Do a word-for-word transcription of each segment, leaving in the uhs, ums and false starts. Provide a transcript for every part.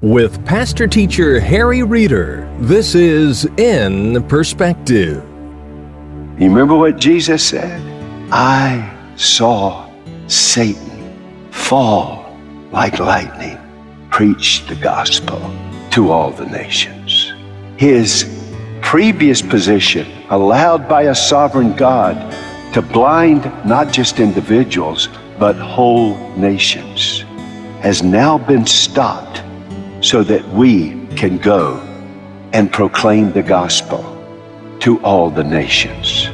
With Pastor Teacher Harry Reeder, this is In Perspective. You remember what Jesus said? I saw Satan fall like lightning, preach the gospel to all the nations. His previous position, allowed by a sovereign God to blind not just individuals, but whole nations, has now been stopped so that we can go and proclaim the gospel to all the nations.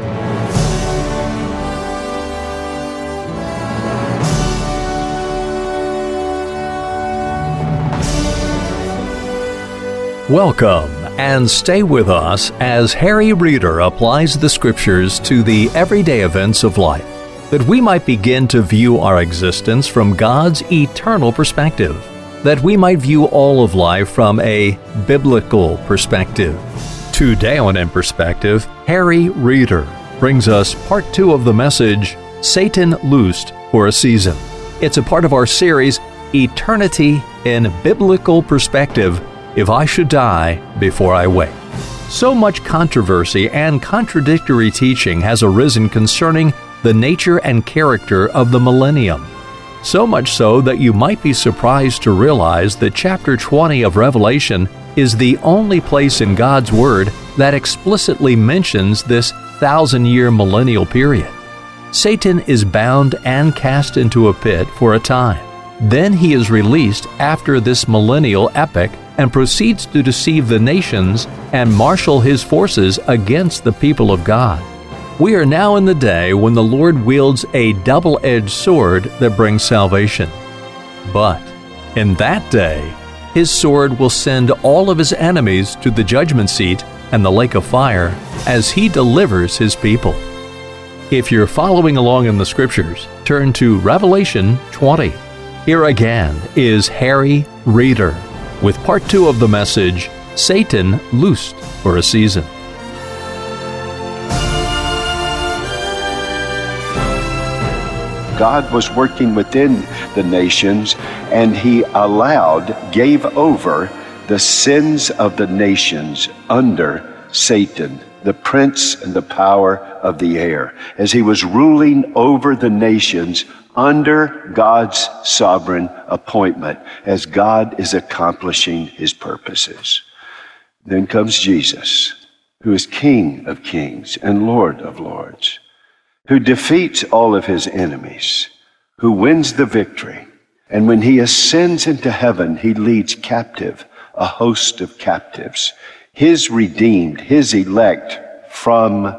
Welcome, and stay with us as Harry Reeder applies the Scriptures to the everyday events of life, that we might begin to view our existence from God's eternal perspective, that we might view all of life from a biblical perspective. Today on In Perspective, Harry Reeder brings us part two of the message, Satan Loosed for a Season. It's a part of our series, Eternity in Biblical Perspective, If I Should Die Before I Wake. So much controversy and contradictory teaching has arisen concerning the nature and character of the millennium. So much so that you might be surprised to realize that chapter twenty of Revelation is the only place in God's Word that explicitly mentions this thousand-year millennial period. Satan is bound and cast into a pit for a time. Then he is released after this millennial epoch and proceeds to deceive the nations and marshal his forces against the people of God. We are now in the day when the Lord wields a double-edged sword that brings salvation. But in that day, his sword will send all of his enemies to the judgment seat and the lake of fire as he delivers his people. If you're following along in the Scriptures, turn to Revelation twenty. Here again is Harry Reeder with part two of the message, Satan Loosed for a Season. God was working within the nations, and he allowed, gave over the sins of the nations under Satan, the prince and the power of the air, as he was ruling over the nations under God's sovereign appointment, as God is accomplishing his purposes. Then comes Jesus, who is King of kings and Lord of lords, who defeats all of his enemies, who wins the victory. And when he ascends into heaven, he leads captive a host of captives, his redeemed, his elect from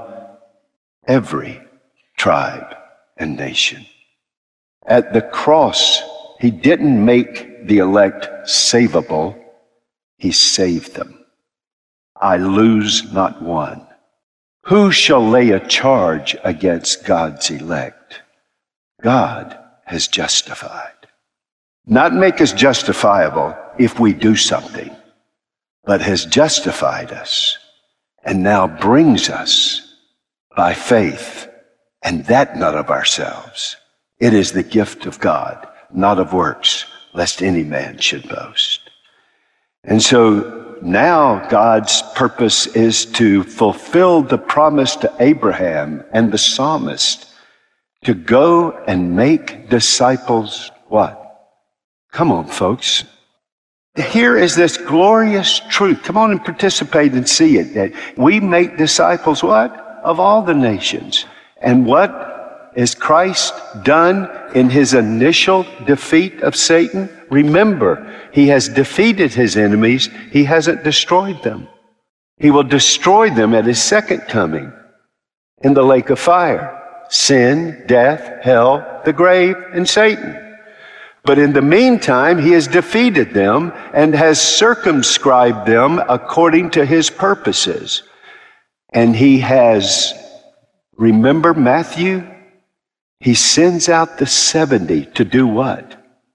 every tribe and nation. At the cross, he didn't make the elect savable, he saved them. I lose not one. Who shall lay a charge against God's elect? God has justified. Not make us justifiable if we do something, but has justified us and now brings us by faith, and that not of ourselves. It is the gift of God, not of works, lest any man should boast. And so now God's purpose is to fulfill the promise to Abraham and the psalmist to go and make disciples what? Come on, folks. Here is this glorious truth. Come on and participate and see it. That we make disciples what? Of all the nations. And what is Christ done in his initial defeat of Satan? Remember, he has defeated his enemies. He hasn't destroyed them. He will destroy them at his second coming in the lake of fire. Sin, death, hell, the grave, and Satan. But in the meantime, he has defeated them and has circumscribed them according to his purposes. And he has, remember Matthew? He sends out the seventy to do what?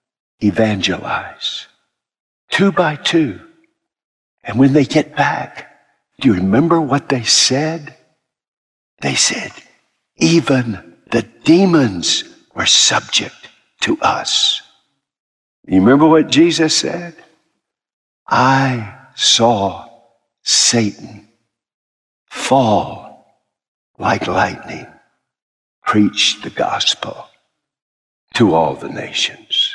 Evangelize. Two by two. And when they get back, do you remember what they said? They said, even the demons were subject to us. You remember what Jesus said? I saw Satan fall like lightning, preach the gospel to all the nations.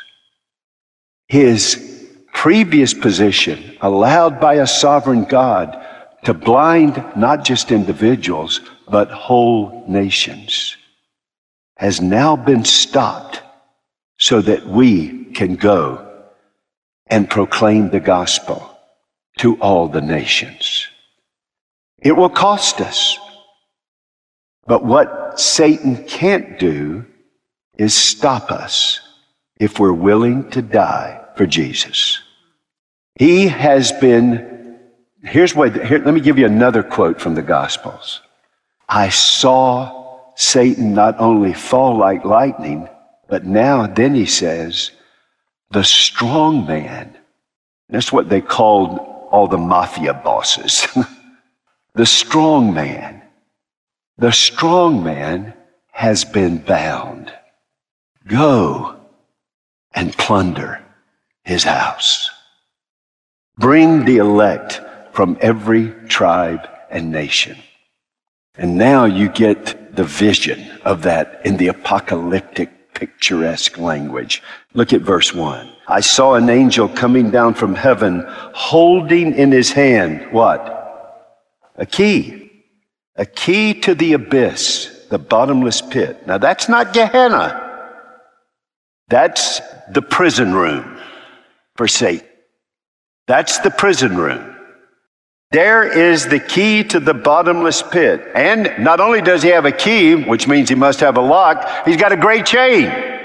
His previous position, allowed by a sovereign God to blind not just individuals, but whole nations, has now been stopped so that we can go and proclaim the gospel to all the nations. It will cost us. But what Satan can't do is stop us if we're willing to die for Jesus. He has been, here's what, here, let me give you another quote from the Gospels. I saw Satan not only fall like lightning, but now then he says, the strong man. That's what they called all the mafia bosses. The strong man. The strong man has been bound. Go and plunder his house. Bring the elect from every tribe and nation. And now you get the vision of that in the apocalyptic, picturesque language. Look at verse one. I saw an angel coming down from heaven, holding in his hand, what? A key. A key to the abyss, the bottomless pit. Now that's not Gehenna. That's the prison room for Satan. That's the prison room. There is the key to the bottomless pit. And not only does he have a key, which means he must have a lock, he's got a great chain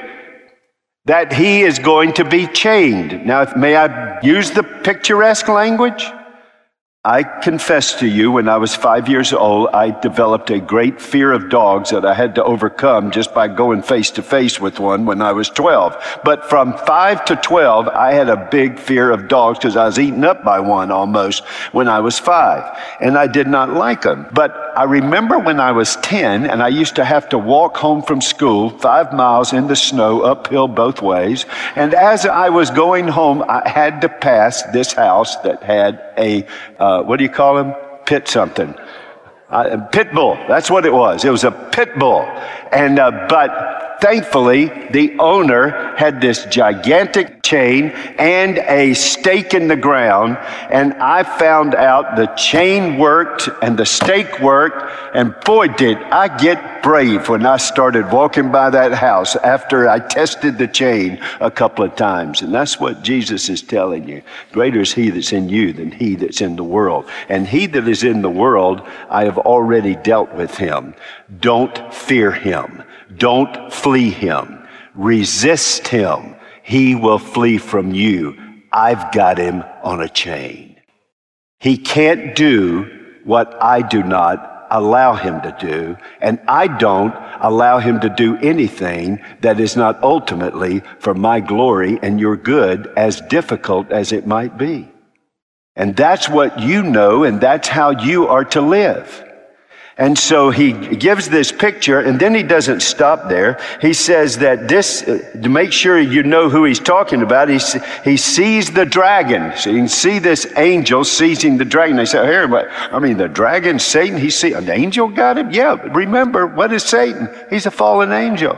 that he is going to be chained. Now, may I use the picturesque language? I confess to you, when I was five years old, I developed a great fear of dogs that I had to overcome just by going face to face with one when I was twelve. But from five to twelve, I had a big fear of dogs because I was eaten up by one almost when I was five. And I did not like them. But I remember when I was ten, and I used to have to walk home from school five miles in the snow, uphill both ways. And as I was going home, I had to pass this house that had a uh, what do you call him? Pit something. Uh, pit bull. That's what it was. It was a pit bull. And, uh, but thankfully, the owner had this gigantic chain and a stake in the ground. And I found out the chain worked and the stake worked. And boy, did I get brave when I started walking by that house after I tested the chain a couple of times. And that's what Jesus is telling you. Greater is he that's in you than he that's in the world. And he that is in the world, I have already dealt with him. Don't fear him. Don't flee him. Resist him. He will flee from you. I've got him on a chain. He can't do what I do not allow him to do, and I don't allow him to do anything that is not ultimately for my glory and your good, as difficult as it might be. And that's what you know, and that's how you are to live. And so he gives this picture, and then he doesn't stop there. He says that this, to make sure you know who he's talking about, he, he sees the dragon. So you can see this angel seizing the dragon. They say, here, but I mean, the dragon, Satan, he see an angel got him? Yeah, but remember, what is Satan? He's a fallen angel.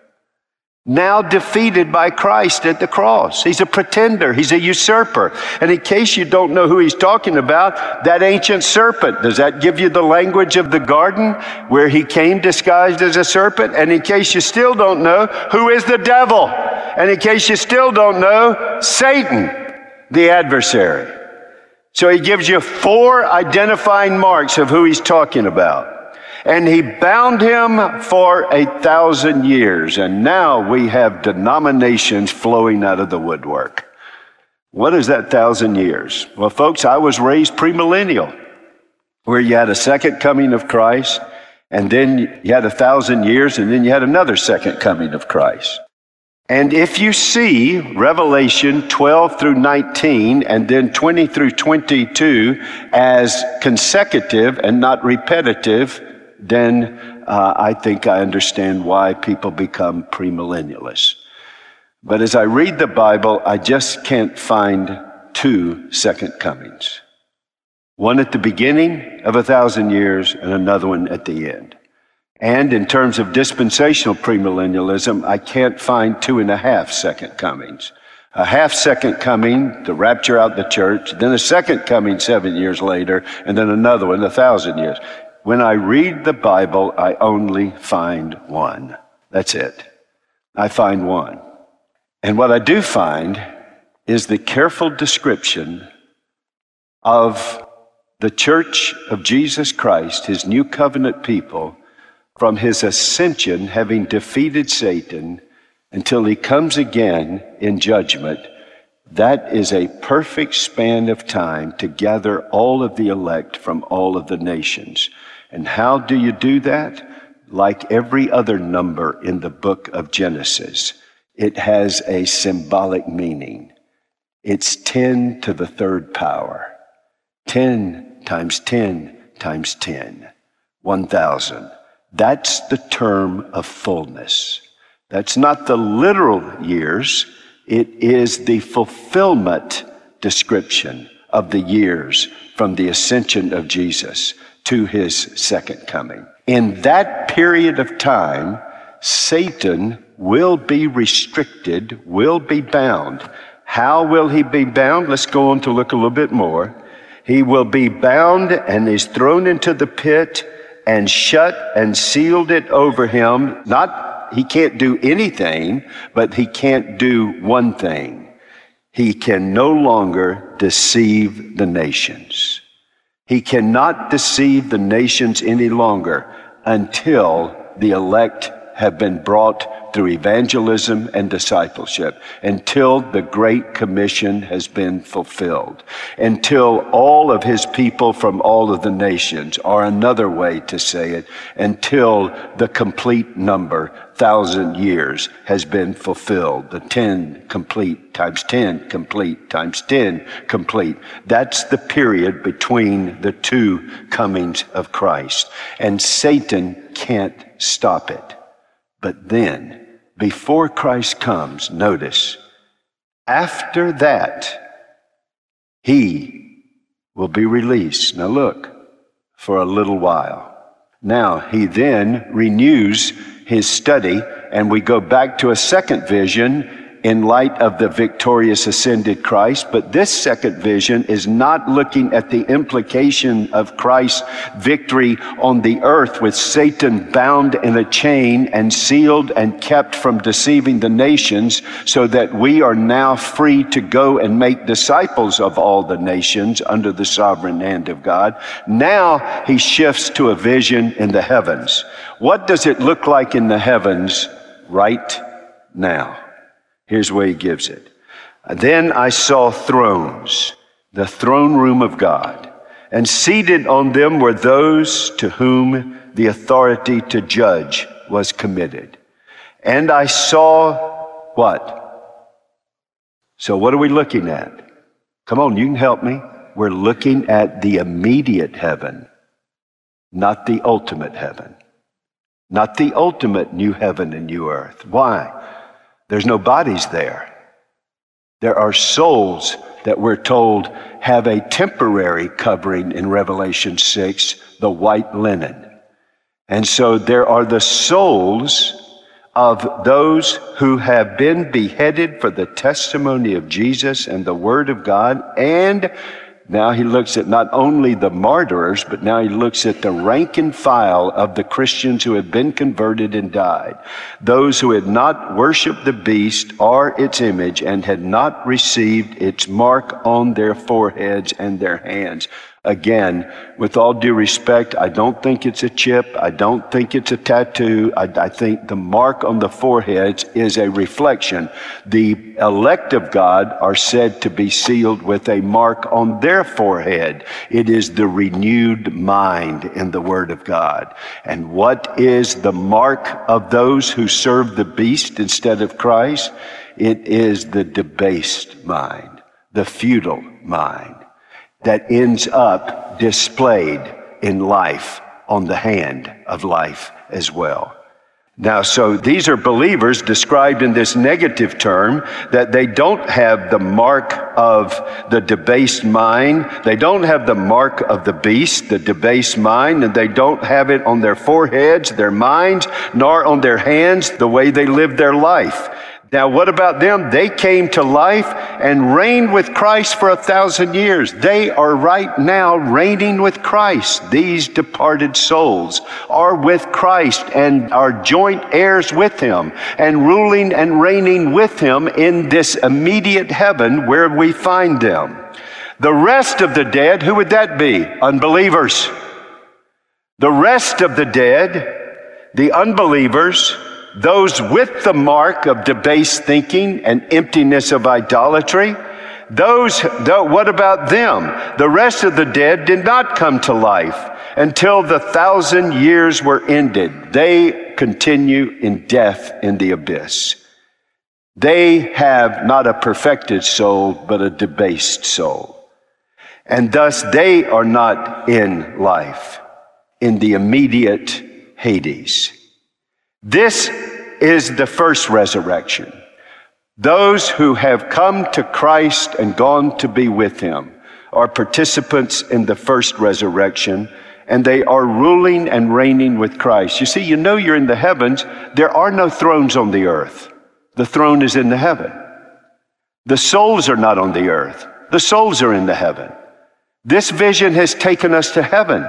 Now defeated by Christ at the cross. He's a pretender. He's a usurper. And in case you don't know who he's talking about, that ancient serpent, does that give you the language of the garden where he came disguised as a serpent? And in case you still don't know, who is the devil? And in case you still don't know, Satan, the adversary. So he gives you four identifying marks of who he's talking about. And he bound him for a thousand years. And now we have denominations flowing out of the woodwork. What is that thousand years? Well, folks, I was raised premillennial, where you had a second coming of Christ, and then you had a thousand years, and then you had another second coming of Christ. And if you see Revelation twelve through nineteen and then twenty through twenty-two as consecutive and not repetitive, then uh, I think I understand why people become premillennialists. But as I read the Bible, I just can't find two second comings. One at the beginning of a thousand years and another one at the end. And in terms of dispensational premillennialism, I can't find two and a half second comings. A half second coming to rapture out the church, then a second coming seven years later, and then another one a thousand years. When I read the Bible, I only find one. That's it. I find one. And what I do find is the careful description of the church of Jesus Christ, his new covenant people, from his ascension, having defeated Satan, until he comes again in judgment. That is a perfect span of time to gather all of the elect from all of the nations. And how do you do that? Like every other number in the book of Genesis, it has a symbolic meaning. It's ten to the third power. ten times ten times ten. one thousand. That's the term of fullness. That's not the literal years. It is the fulfillment description of the years from the ascension of Jesus to his second coming. In that period of time, Satan will be restricted, will be bound. How will he be bound? Let's go on to look a little bit more. He will be bound and is thrown into the pit and shut and sealed it over him. Not, he can't do anything, but he can't do one thing. He can no longer deceive the nations. He cannot deceive the nations any longer until the elect have been brought through evangelism and discipleship, until the Great Commission has been fulfilled, until all of his people from all of the nations, or another way to say it, until the complete number, thousand years, has been fulfilled. The ten complete times ten complete times ten complete. That's the period between the two comings of Christ. And Satan can't stop it. But then, before Christ comes, notice, after that, he will be released. Now look, for a little while. Now, he then renews his study, and we go back to a second vision in light of the victorious ascended Christ. But this second vision is not looking at the implication of Christ's victory on the earth, with Satan bound in a chain and sealed and kept from deceiving the nations, so that we are now free to go and make disciples of all the nations under the sovereign hand of God. Now he shifts to a vision in the heavens. What does it look like in the heavens right now? Here's where he gives it. Then I saw thrones, the throne room of God, and seated on them were those to whom the authority to judge was committed. And I saw what? So what are we looking at? Come on, you can help me. We're looking at the immediate heaven, not the ultimate heaven. Not the ultimate new heaven and new earth. Why? There's no bodies there. There are souls that we're told have a temporary covering in Revelation six, the white linen. And so there are the souls of those who have been beheaded for the testimony of Jesus and the Word of God. And now he looks at not only the martyrs, but now he looks at the rank and file of the Christians who have been converted and died. Those who had not worshiped the beast or its image and had not received its mark on their foreheads and their hands. Again, with all due respect, I don't think it's a chip. I don't think it's a tattoo. I, I think the mark on the foreheads is a reflection. The elect of God are said to be sealed with a mark on their forehead. It is the renewed mind in the Word of God. And what is the mark of those who serve the beast instead of Christ? It is the debased mind, the futile mind, that ends up displayed in life on the hand of life as well. Now, so these are believers described in this negative term, that they don't have the mark of the debased mind. They don't have the mark of the beast, the debased mind, and they don't have it on their foreheads, their minds, nor on their hands, the way they live their life. Now, what about them? They came to life and reigned with Christ for a thousand years. They are right now reigning with Christ. These departed souls are with Christ and are joint heirs with him and ruling and reigning with him in this immediate heaven where we find them. The rest of the dead, who would that be? Unbelievers. The rest of the dead, the unbelievers, those with the mark of debased thinking and emptiness of idolatry, those, what about them? The rest of the dead did not come to life until the thousand years were ended. They continue in death in the abyss. They have not a perfected soul, but a debased soul. And thus they are not in life, in the immediate Hades. This is the first resurrection. Those who have come to Christ and gone to be with him are participants in the first resurrection, and they are ruling and reigning with Christ. You see, you know you're in the heavens. There are no thrones on the earth. The throne is in the heaven. The souls are not on the earth. The souls are in the heaven. This vision has taken us to heaven.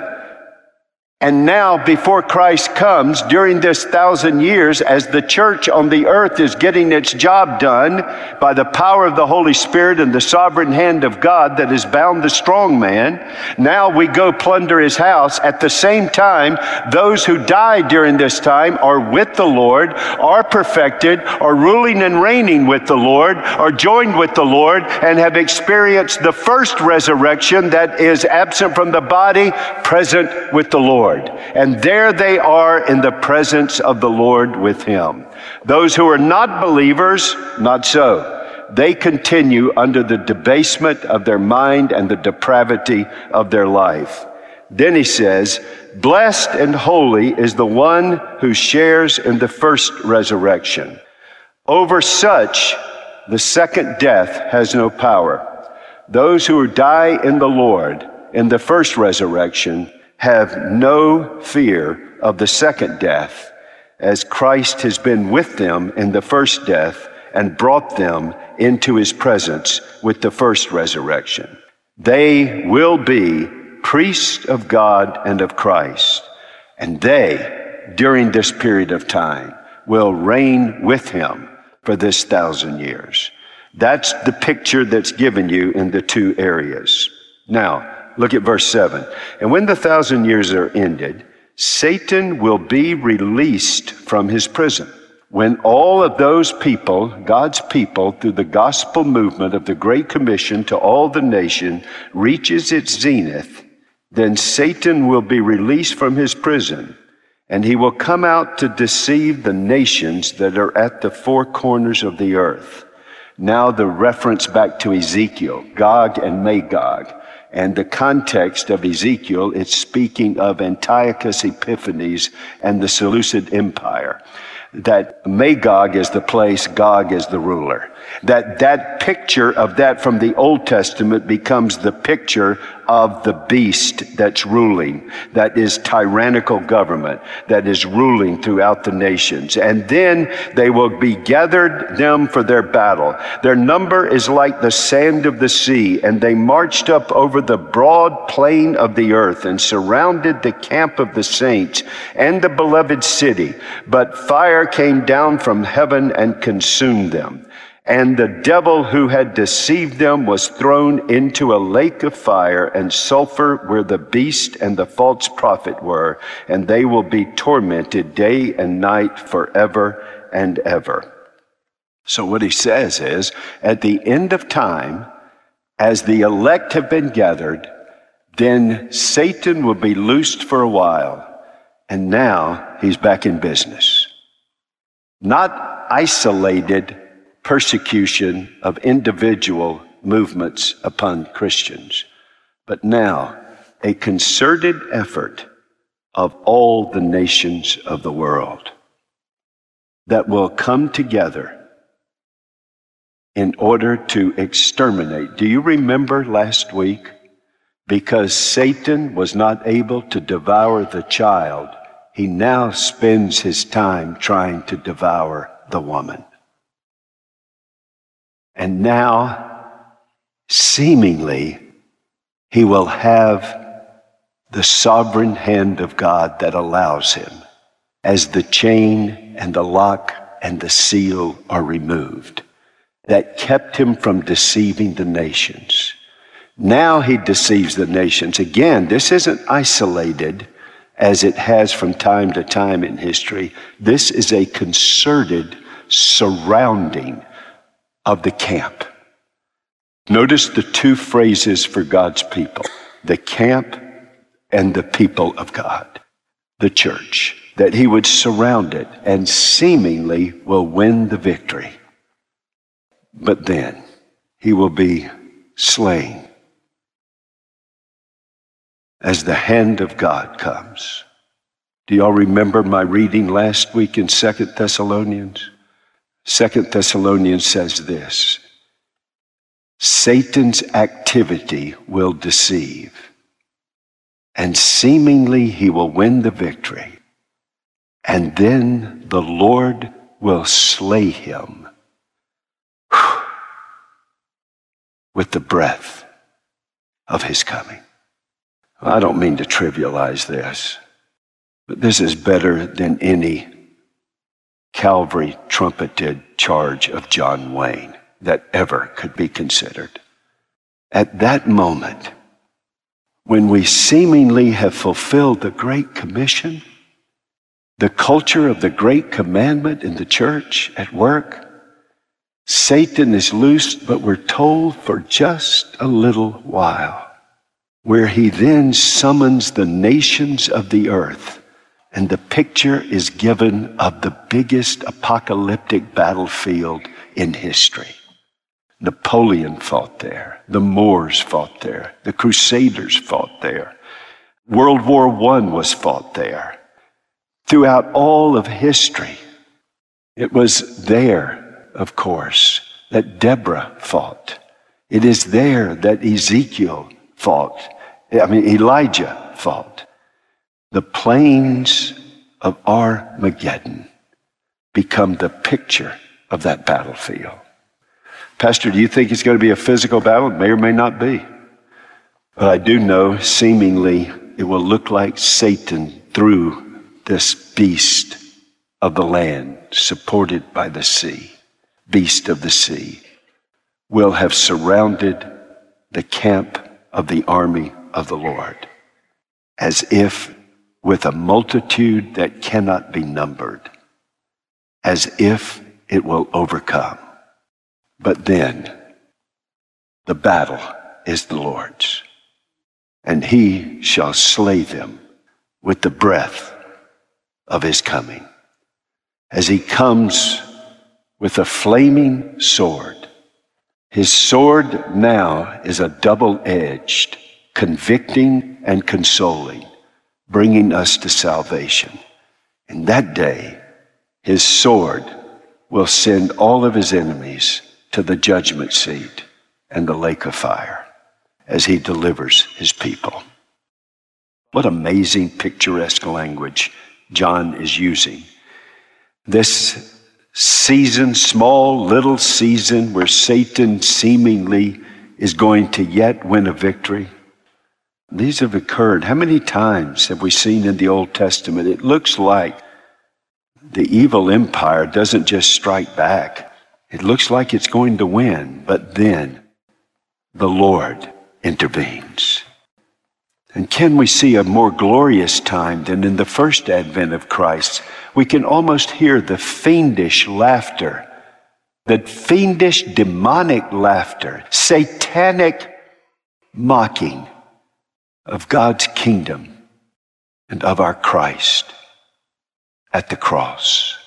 And now, before Christ comes, during this thousand years, as the church on the earth is getting its job done by the power of the Holy Spirit and the sovereign hand of God that has bound the strong man, now we go plunder his house. At the same time, those who died during this time are with the Lord, are perfected, are ruling and reigning with the Lord, are joined with the Lord, and have experienced the first resurrection that is absent from the body, present with the Lord. And there they are in the presence of the Lord with him. Those who are not believers, not so. They continue under the debasement of their mind and the depravity of their life. Then he says, blessed and holy is the one who shares in the first resurrection. Over such, the second death has no power. Those who die in the Lord in the first resurrection have no fear of the second death, as Christ has been with them in the first death and brought them into his presence with the first resurrection. They will be priests of God and of Christ, and they, during this period of time, will reign with him for this thousand years. That's the picture that's given you in the two areas. Now, look at verse seven. And when the thousand years are ended, Satan will be released from his prison. When all of those people, God's people, through the gospel movement of the Great Commission to all the nation, reaches its zenith, then Satan will be released from his prison, and he will come out to deceive the nations that are at the four corners of the earth. Now the reference back to Ezekiel, Gog and Magog. And the context of Ezekiel, it's speaking of Antiochus Epiphanes and the Seleucid Empire. That Magog is the place, Gog is the ruler. That that picture of that from the Old Testament becomes the picture of the beast that's ruling, that is tyrannical government, that is ruling throughout the nations. And then they will be gathered them for their battle. Their number is like the sand of the sea, and they marched up over the broad plain of the earth and surrounded the camp of the saints and the beloved city. But fire came down from heaven and consumed them. And the devil who had deceived them was thrown into a lake of fire and sulfur where the beast and the false prophet were, and they will be tormented day and night forever and ever. So what he says is, at the end of time, as the elect have been gathered, then Satan will be loosed for a while, and now he's back in business. Not isolated persecution of individual movements upon Christians, but now a concerted effort of all the nations of the world. that will come together in order to exterminate. Do you remember last week? Because Satan was not able to devour the child, he now spends his time trying to devour the woman. And now, seemingly, he will have the sovereign hand of God that allows him, as the chain and the lock and the seal are removed, that kept him from deceiving the nations. Now he deceives the nations. Again, this isn't isolated as it has from time to time in history. This is a concerted surrounding of the camp. Notice the two phrases for God's people: the camp and the people of God, the church, that he would surround it and seemingly will win the victory. But then he will be slain as the hand of God comes. Do y'all remember my reading last week in Second Thessalonians? Second Thessalonians says this: Satan's activity will deceive, and seemingly he will win the victory, and then the Lord will slay him with the breath of his coming. I don't mean to trivialize this, but this is better than any Calvary trumpeted charge of John Wayne that ever could be considered. At that moment, when we seemingly have fulfilled the Great Commission, the culture of the Great Commandment in the church, at work, Satan is loosed, but we're told for just a little while, where he then summons the nations of the earth, and the picture is given of the biggest apocalyptic battlefield in history. Napoleon fought there. The Moors fought there. The Crusaders fought there. World War One was fought there. Throughout all of history, it was there, of course, that Deborah fought. It is there that Ezekiel fought. I mean, Elijah fought. The plains of Armageddon become the picture of that battlefield. Pastor, do you think it's going to be a physical battle? It may or may not be. But I do know, seemingly, it will look like Satan through this beast of the land, supported by the sea, beast of the sea, will have surrounded the camp of the army of the Lord, as if with a multitude that cannot be numbered, as if it will overcome. But then the battle is the Lord's, and he shall slay them with the breath of his coming, as he comes with a flaming sword. His sword now is a double-edged, convicting and consoling, bringing us to salvation. In that day, his sword will send all of his enemies to the judgment seat and the lake of fire as he delivers his people. What amazing picturesque language John is using. This season, small little season where Satan seemingly is going to yet win a victory. These have occurred. How many times have we seen in the Old Testament? It looks like the evil empire doesn't just strike back. It looks like it's going to win, but then the Lord intervenes. And can we see a more glorious time than in the first advent of Christ? We can almost hear the fiendish laughter, the fiendish demonic laughter, satanic mocking of God's kingdom and of our Christ at the cross.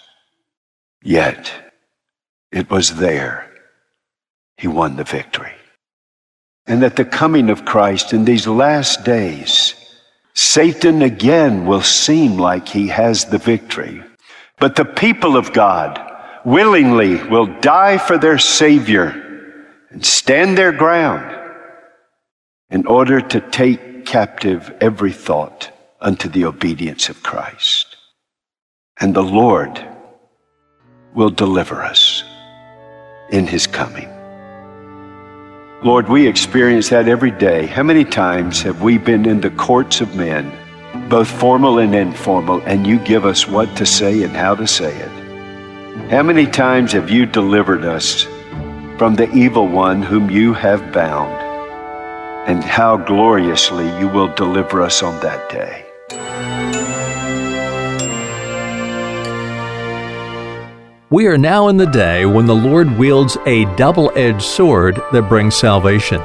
Yet it was there he won the victory. And at the coming of Christ in these last days, Satan again will seem like he has the victory. But the people of God willingly will die for their Savior and stand their ground in order to take captive every thought unto the obedience of Christ. And the Lord will deliver us in his coming. Lord, we experience that every day. How many times have we been in the courts of men, both formal and informal, and you give us what to say and how to say it? How many times have you delivered us from the evil one whom you have bound? And how gloriously you will deliver us on that day. We are now in the day when the Lord wields a double-edged sword that brings salvation.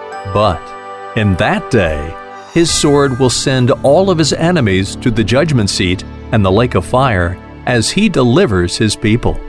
But in that day, his sword will send all of his enemies to the judgment seat and the lake of fire as he delivers his people.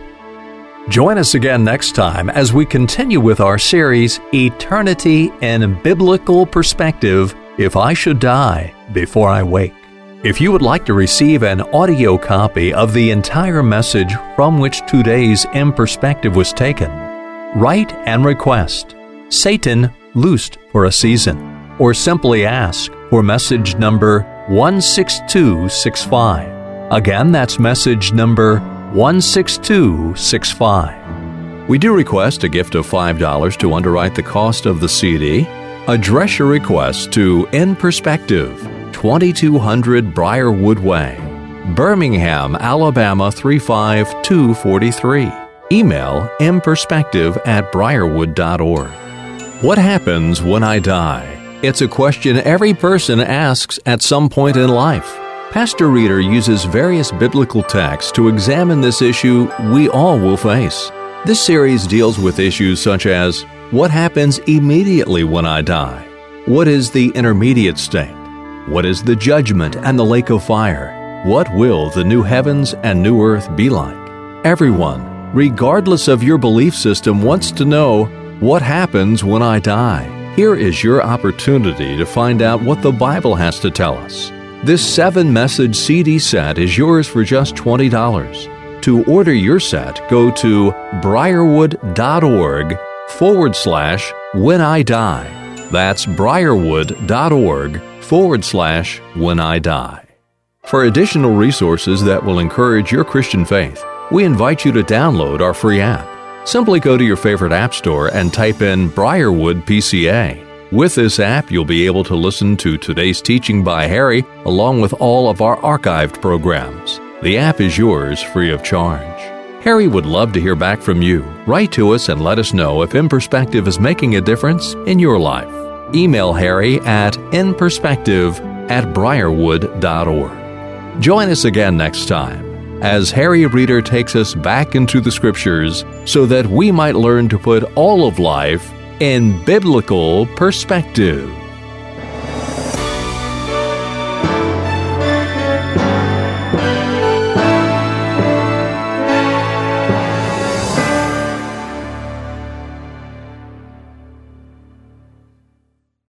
Join us again next time as we continue with our series, Eternity in Biblical Perspective, If I Should Die Before I Wake. If you would like to receive an audio copy of the entire message from which today's In Perspective was taken, write and request Satan Loosed for a Season, or simply ask for message number one six two six five. Again, that's message number one six two six five. We do request a gift of five dollars to underwrite the cost of the C D. Address your request to In Perspective, twenty-two hundred Briarwood Way, Birmingham, Alabama three five two four three. Email inperspective at briarwood dot org. What happens when I die? It's a question every person asks at some point in life. Pastor Reeder uses various biblical texts to examine this issue we all will face. This series deals with issues such as, what happens immediately when I die? What is the intermediate state? What is the judgment and the lake of fire? What will the new heavens and new earth be like? Everyone, regardless of your belief system, wants to know what happens when I die. Here is your opportunity to find out what the Bible has to tell us. This seven-message C D set is yours for just twenty dollars. To order your set, go to briarwood.org forward slash when I die. That's briarwood.org forward slash when I die. For additional resources that will encourage your Christian faith, we invite you to download our free app. Simply go to your favorite app store and type in Briarwood P C A. With this app, you'll be able to listen to today's teaching by Harry, along with all of our archived programs. The app is yours free of charge. Harry would love to hear back from you. Write to us and let us know if In Perspective is making a difference in your life. Email Harry at inperspective at briarwood dot org. Join us again next time as Harry Reeder takes us back into the Scriptures so that we might learn to put all of life in biblical perspective.